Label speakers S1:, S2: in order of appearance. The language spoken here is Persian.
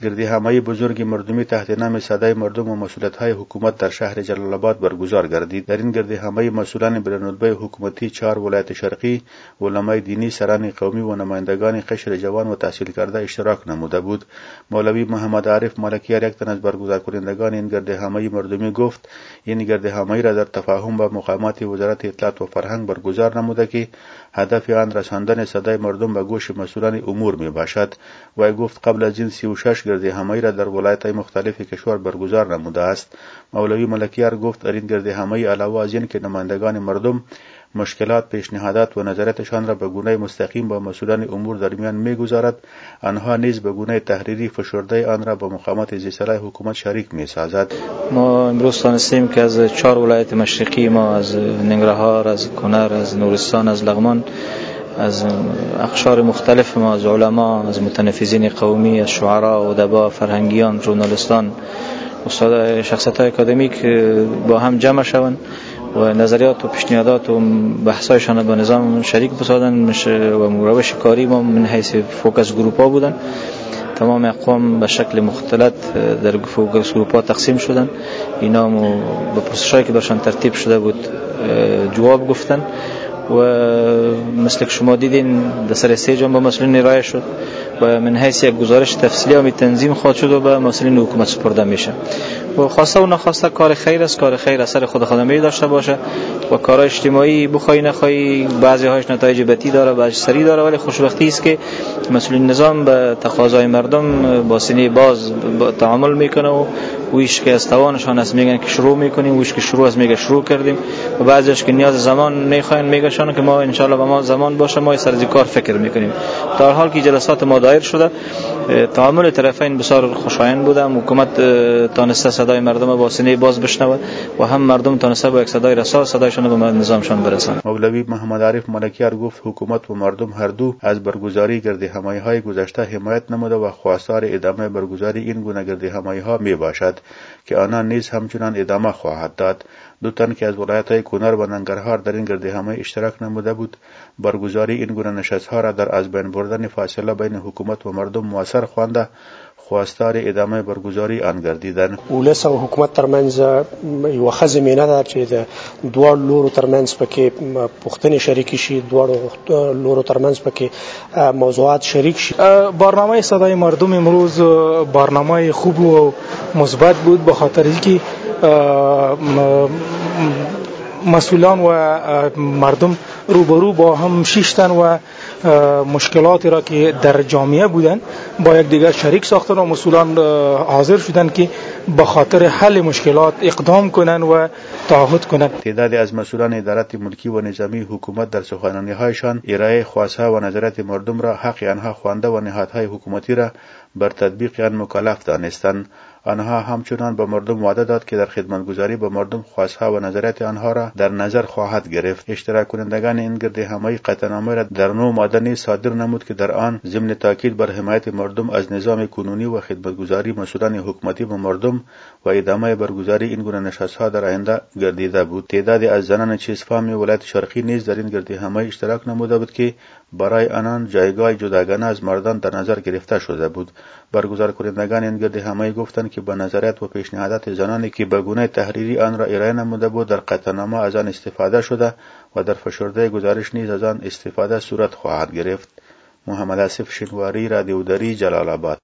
S1: گردهمایی بزرگ مردمی تحت نام صدای مردم و مسئولیت‌های حکومت در شهر جلال آباد برگزار گردید. در این گردهمایی مسئولان بلندرتبه حکومتی 4 ولایت شرقی، علمای دینی، سران قومی و نمایندگان قشر جوان و تحصیل کرده اشتراک نموده بود. مولوی محمد عارف ملکیار، یک تن از برگزار کنندگان این گردهمایی مردمی، گفت این گردهمایی را در تفاهم با مقامات وزارت اطلاعات و فرهنگ برگزار نموده که هدف آن رساندن صدای مردم به گوش مسئولان امور می باشد. و گفت قبل از این 36 گردهمایی را در ولایت‌های مختلف کشور برگزار نموده است. مولوی ملکیار گفت در این گردهمایی علاوه از این که نمایندگان مردم مشکلات، پیشنهادات و نظراتشان را به گونه مستقیم با مسئولان امور در میان میگذارد، آنها نیز به گونه تحریری فشرده آن را با مقامات ذی‌صلاح حکومت شریک می‌سازد.
S2: ما امروز تانستیم که از 4 ولایت مشرقی، ما از ننگرهار، از کنر، از نورستان، از لغمان، از اقشار مختلف ما، از علما، از متنفذین قومی، از شعرا، ادبا، فرهنگیان، ژورنالیستان، استاد، شخصیت‌های اکادمیک با هم جمع شوند و نظریات و پیشنهادات و بحث‌هایشان به نظام شریک بسازند و روش کاری ما من حیث فوکس گروپ‌ها بودن. تمام اقوام به شکل مختلط در فوکس گروپ‌ها تقسیم شدند. اینا به پرسش‌هایی که برشان ترتیب شده بود جواب گفتن و مثل که شما دیدین در سر استیج هم با مسئولین ارائه شد و من حیث یک گزارش تفصیلی هم تنظیم خواهد شد و به مسئولین حکومت سپرده میشه. و خواسته و نخواسته کار خیر است، کار خیر اثر خود خودمی داشته باشه و کار اجتماعی بخوای نخوای بعضی هاش نتایج بدی داره، بعضی سری داره، ولی خوشبختی است که مسئولین نظام به تقاضای مردم با سینه باز تعامل میکنه و ویش که از توانشان است میگن که شروع میکنیم، ویش که شروع است میگه شروع کردیم و بعضیش که نیاز زمان میخواین میگشان که ما ان شاء الله با ما زمان باشه ما سر از کار فکر میکنیم. در حال که جلسات ما دایر شده تعامل طرفین بسیار خوشایند بوده. حکومت تانسته صدای مردم با سینه باز بشنوه و هم مردم تانسته با یک صدای رسا صدایشان به نظامشان برسانه.
S1: مولوی محمد عارف ملکیار گفت حکومت و مردم هر دو از برگزاری گردهمایی‌های گذشته حمایت نموده و خواستار ادامه برگزاری این گونه گردهمایی‌ها میباشد که آنها نیز همچنان ادامه خواهد داد. 2 تن که از ولایت‌های کنر و ننگرهار در این گردهمایی اشتراک نموده بود، برگزاری این گونه نشست‌ها را در از بین بردن فاصله بین حکومت و مردم موثر خوانده خواستار ادامه برگزاری آن گردیدند.
S3: ولس او حکومت ترمنځ یو خزمینه ده چې د دوه لورو ترمنځ پکې پوښتنې شریک شي، دوه لورو ترمنځ پکې موضوعات شریک شي.
S4: برنامه صدای مردم امروز برنامه خوب و مثبت بود، به خاطر اینکه مسئولان و مردم روبرو با هم شیشتن و مشکلاتی را که در جامعه بودن با یک دیگر شریک ساختن و مسئولان حاضر شدن که به خاطر حل مشکلات اقدام کنن و تعهد کنن.
S1: تعدادی از مسئولان ادارات ملکی و نظامی حکومت در سخنرانی‌هایشان ارائه خواست‌ها و نظرات مردم را حق آنها خوانده و نهادهای حکومتی را بر تطبیق آن مکلف دانستند. آنها همچنان به مردم وعده داد که در خدمتگزاری به مردم خواستها و نظرات آنها را در نظر خواهد گرفت. اشتراک کنندگان این گردهمایی قطعنامه را در 9 ماده نیز صادر نمود که در آن ضمن تاکید بر حمایت مردم از نظام کنونی و خدمتگزاری مسئولان حکومتی به مردم و ادامه برگزاری این گونه نشست‌ها در آینده گردیده بود. تعدادی از زنان چیزفام ولایت شرقی نیز در این گردهمایی اشتراک نموده بود که برای آنان جایگاه جداگانه از مردان در نظر گرفته شده بود. برگزار کنندگان این گردهمایی گفتند که به نظریات و پیشنهادات زنانی که به گونه تحریری آن را ارائه نموده بود در قطعنامه از آن استفاده شده و در فشرده گزارش نیز از آن استفاده صورت خواهد گرفت. محمد آصف شینواری، رادیو دری، جلال آباد.